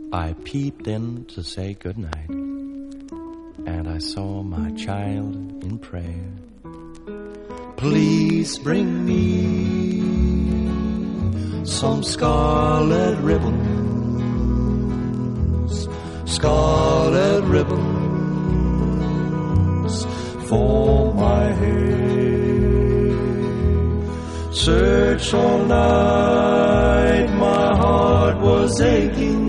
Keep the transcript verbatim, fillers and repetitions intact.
I peeped in to say goodnight, and I saw my child in prayer. Please bring me some scarlet ribbons, scarlet ribbons for my hair. Search all night, my heart was aching